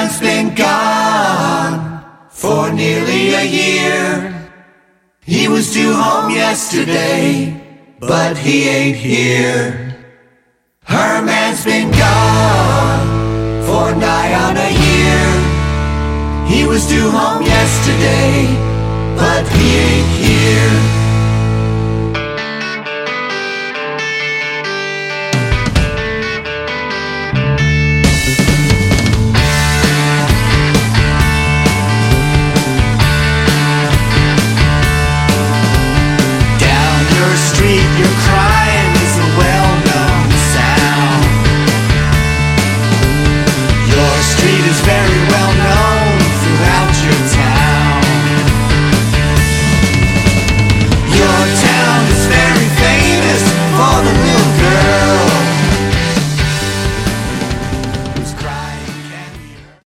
man's been gone for nearly a year. He was due home yesterday, but he ain't here. Her man's been gone for nigh on a year. He was due home yesterday, but he ain't here.